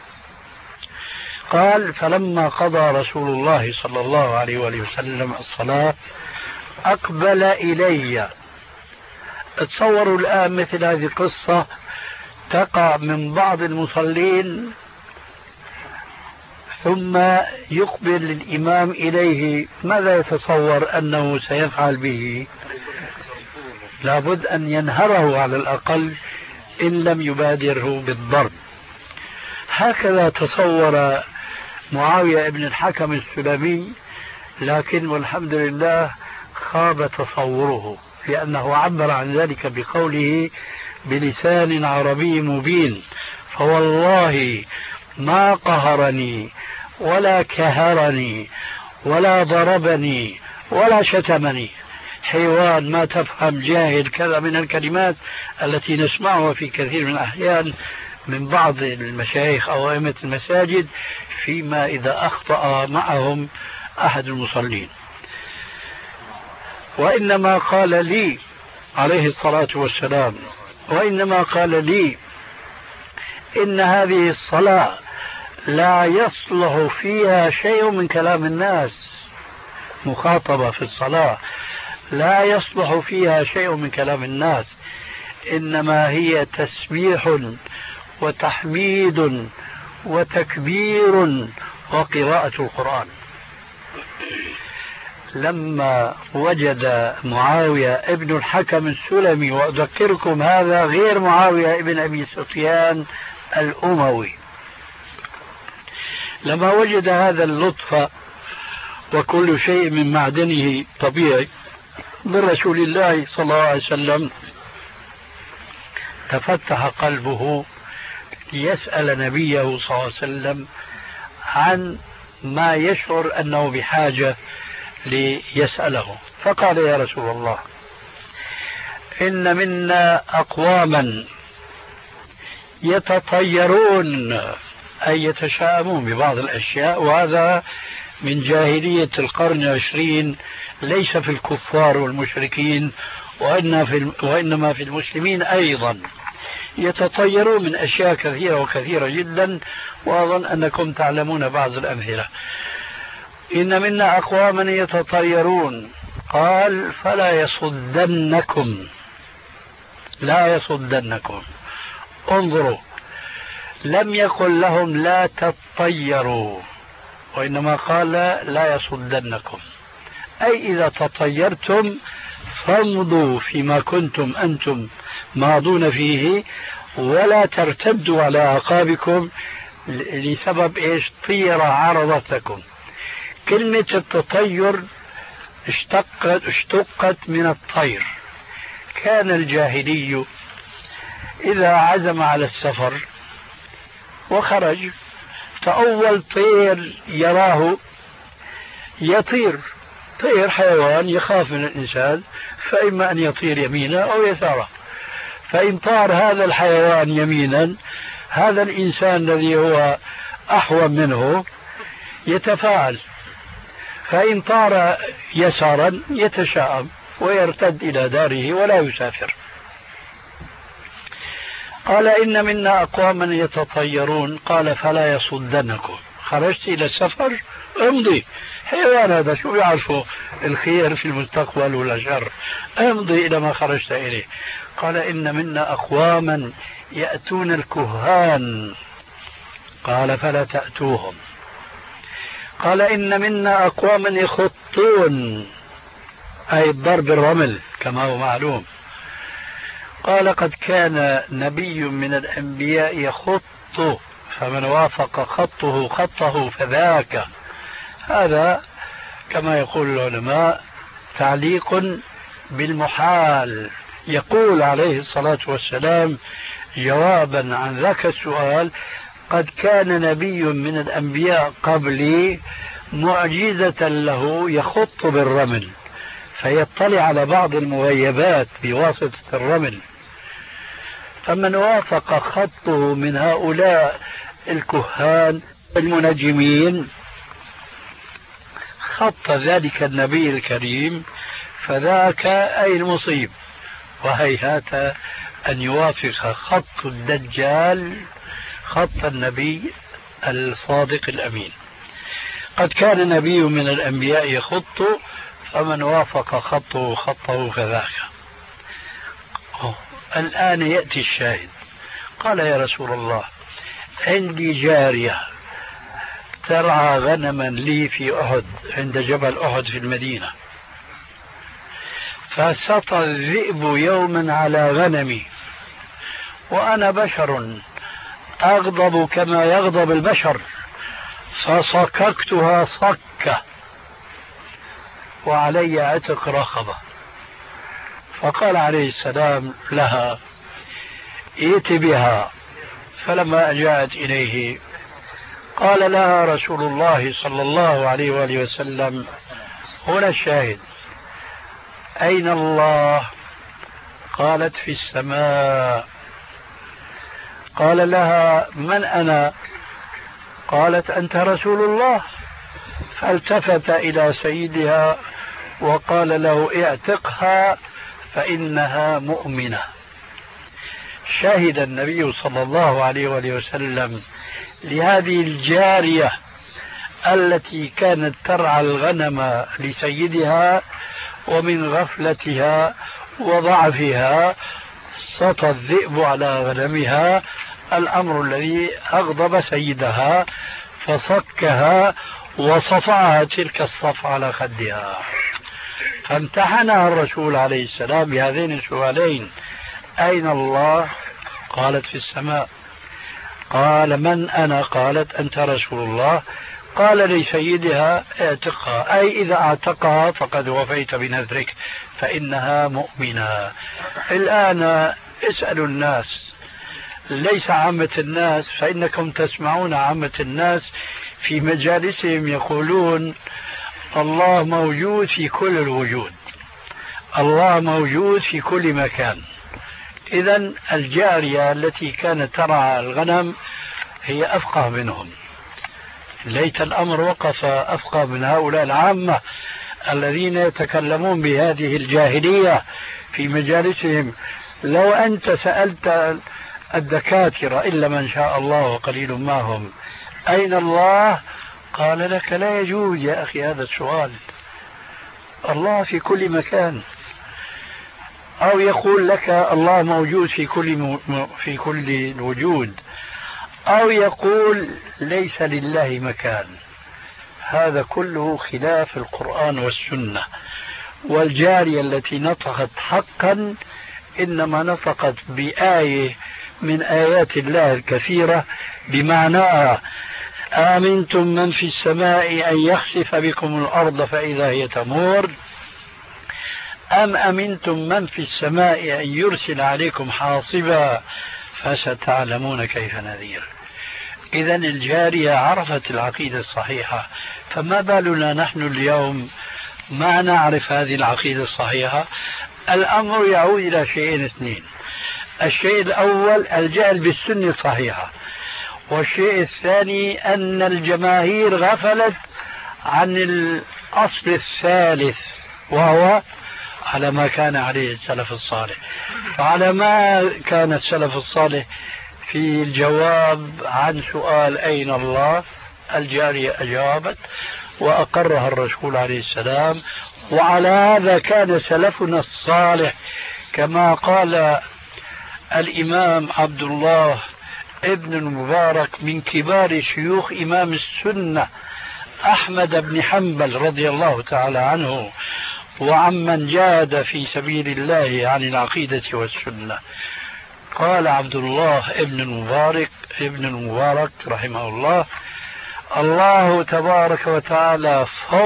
Speaker 3: قال: فلما قضى رسول الله صلى الله عليه وآله وسلم الصلاة أقبل إلي. تصوروا الآن مثل هذه القصة تقع من بعض المصلين، ثم يقبل الإمام إليه، ماذا يتصور أنه سيفعل به؟ لابد أن ينهره على الأقل إن لم يبادره بالضرب. هكذا تصور معاوية ابن الحكم السلمي، لكن والحمد لله خاب تصوره، لأنه عبر عن ذلك بقوله بلسان عربي مبين: فوالله ما قهرني ولا كهرني ولا ضربني ولا شتمني. حيوان ما تفهم جاهل كذا من الكلمات التي نسمعها في كثير من الأحيان من بعض المشايخ أو أئمة المساجد فيما إذا أخطأ معهم أحد المصلين. وإنما قال لي عليه الصلاة والسلام، وإنما قال لي: إن هذه الصلاة لا يصلح فيها شيء من كلام الناس. مخاطبة في الصلاة لا يصلح فيها شيء من كلام الناس، إنما هي تسبيح وتحميد وتكبير وقراءة القرآن. لما وجد معاوية ابن الحكم السلمي، وأذكركم هذا غير معاوية ابن أبي سفيان الأموي، لما وجد هذا اللطف وكل شيء من معدنه طبيعي من رسول الله صلى الله عليه وسلم، تفتح قلبه ليسأل نبيه صلى الله عليه وسلم عن ما يشعر أنه بحاجة ليسأله. فقال: يا رسول الله، إن منا أقواما يتطيرون أي يتشائمون ببعض الأشياء، وهذا من جاهلية القرن العشرين، ليس في الكفار والمشركين وإنما في المسلمين أيضا، يتطيرون من أشياء كثيرة وكثيرة جدا، وأظن أنكم تعلمون بعض الأمثلة. إن منا أقواما يتطيرون، قال فلا يصدنكم، لا يصدنكم. انظروا، لم يقل لهم لا تطيروا، وإنما قال لا يصدنكم، أي إذا تطيرتم فامضوا فيما كنتم أنتم ماضون فيه، ولا ترتدوا على أعقابكم لسبب إيش؟ طيرة عرضت لكم. كلمة التطير اشتقت من الطير. كان الجاهلي إذا عزم على السفر وخرج، فأول طير يراه يطير، طير حيوان يخاف من الإنسان، فإما أن يطير يمينا أو يسارا. فإن طار هذا الحيوان يمينا، هذا الإنسان الذي هو أحوم منه يتفاعل، فإن طار يسارا يتشائم ويرتد إلى داره ولا يسافر. قال إن منا أقواما يتطيرون، قال فلا يصدنكم. خرجت إلى السفر امضي، حيوان هذا شو بيعرفوا الخير في المستقبل ولا شر، امضي إلى ما خرجت إليه. قال إن منا أقواما يأتون الكهان، قال فلا تأتوهم. قال إن منا أقواما يخطون، أي الضرب الرمل كما هو معلوم. قال قد كان نبي من الأنبياء يخط، فمن وافق خطه فذاك. هذا كما يقول العلماء تعليق بالمحال. يقول عليه الصلاة والسلام جوابا عن ذاك السؤال: قد كان نبي من الأنبياء قبلي معجزة له يخط بالرمل، فيطلع على بعض المغيبات بواسطة الرمل. فمن وافق خطه من هؤلاء الكهان المنجمين خط ذلك النبي الكريم، فذاك أي المصيب. وهيهات أن يوافق خط الدجال خط النبي الصادق الأمين. قد كان نبي من الأنبياء يخط، فمن وافق خطه فذاك. الآن يأتي الشاهد. قال يا رسول الله عندي جارية ترعى غنما لي في أحد، عند جبل أحد في المدينة، فسطى الذئب يوما على غنمي، وأنا بشر أغضب كما يغضب البشر، فصككتها صكة وعلي عتق رقبة. فقال عليه السلام لها: ائت بها. فلما جاءت إليه قال لها رسول الله صلى الله عليه وآله وسلم: هنا الشاهد، أين الله؟ قالت: في السماء. قال لها: من أنا؟ قالت: أنت رسول الله. فالتفت إلى سيدها وقال له: اعتقها فإنها مؤمنة. شهد النبي صلى الله عليه وآله وسلم لهذه الجارية التي كانت ترعى الغنم لسيدها، ومن غفلتها وضعفها سطى الذئب على غنمها، الأمر الذي أغضب سيدها، فصكها وصفعها تلك الصف على خدها. فامتحنها الرسول عليه السلام بهذين السؤالين: أين الله؟ قالت: في السماء. قال: من أنا؟ قالت: أنت رسول الله. قال لسيدها: اعتقها، أي إذا اعتقها فقد وفيت بنذرك فإنها مؤمنة. الآن اسألوا الناس، ليس عامة الناس، فإنكم تسمعون عامة الناس في مجالسهم يقولون: الله موجود في كل الوجود، الله موجود في كل مكان. إذن الجارية التي كانت ترعى الغنم هي أفقه منهم. ليت الأمر وقف أفقه من هؤلاء العامة الذين يتكلمون بهذه الجاهلية في مجالسهم. لو أنت سألت الدكاترة إلا من شاء الله وقليل ما هم أين الله، قال لك لا يجوز يا أخي هذا السؤال، الله في كل مكان. أو يقول لك الله موجود في كل الوجود، أو يقول ليس لله مكان. هذا كله خلاف القرآن والسنة. والجارية التي نطقت حقا إنما نطقت بآية من آيات الله الكثيرة بمعنى آمنتم من في السماء أن يخسف بكم الأرض فإذا هي تمور أم أمنتم من في السماء أن يرسل عليكم حاصبا فستعلمون كيف نذير. إذا الجارية عرفت العقيدة الصحيحة، فما بالنا نحن اليوم ما نعرف هذه العقيدة الصحيحة؟ الأمر يعود إلى شيئين اثنين. الشيء الأول الجهل بالسنة الصحيحة، والشيء الثاني أن الجماهير غفلت عن الأصل الثالث وهو على ما كان عليه السلف الصالح. فعلى ما كان السلف الصالح في الجواب عن سؤال أين الله، الجارية أجابت وأقرها الرسول عليه السلام. وعلى هذا كان سلفنا الصالح كما قال الإمام عبد الله ابن المبارك من كبار شيوخ إمام السنة أحمد بن حنبل رضي الله تعالى عنه وعمن جاد في سبيل الله عن العقيدة والسنة. قال عبد الله ابن المبارك رحمه الله: الله تبارك وتعالى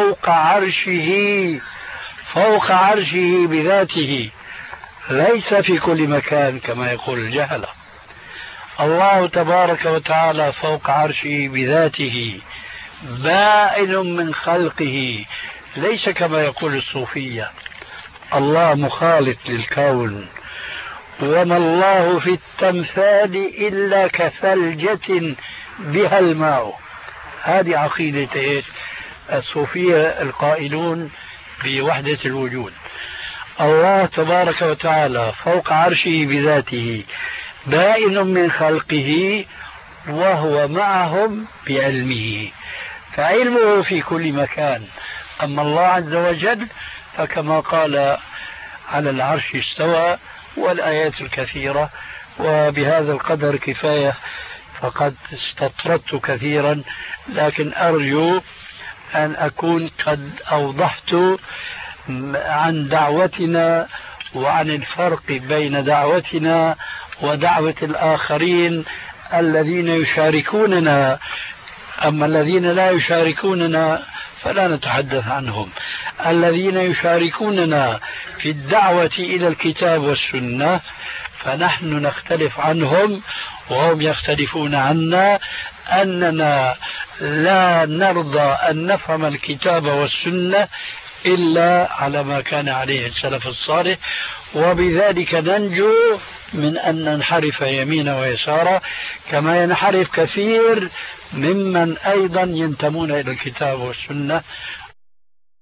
Speaker 3: فوق عرشه بذاته، ليس في كل مكان كما يقول الجهلة. الله تبارك وتعالى فوق عرشه بذاته بائن من خلقه، ليس كما يقول الصوفية الله مخالط للكون. وما الله في التمثال إلا كثلجة بها الماء. هذه عقيدة الصوفية القائلون بوحدة الوجود. الله تبارك وتعالى فوق عرشه بذاته بائن من خلقه وهو معهم بعلمه، فعلمه في كل مكان. أما الله عز وجل فكما قال على العرش استوى، والآيات الكثيرة. وبهذا القدر كفاية، فقد استطردت كثيرا، لكن أرجو أن أكون قد أوضحت عن دعوتنا وعن الفرق بين دعوتنا ودعوة الآخرين الذين يشاركوننا. أما الذين لا يشاركوننا فلا نتحدث عنهم. الذين يشاركوننا في الدعوة إلى الكتاب والسنة فنحن نختلف عنهم وهم يختلفون عنا، أننا لا نرضى أن نفهم الكتاب والسنة إلا على ما كان عليه السلف الصالح، وبذلك ننجو من أن ننحرف يمينا ويسارا كما ينحرف كثير ممن أيضا ينتمون إلى الكتاب والسنة.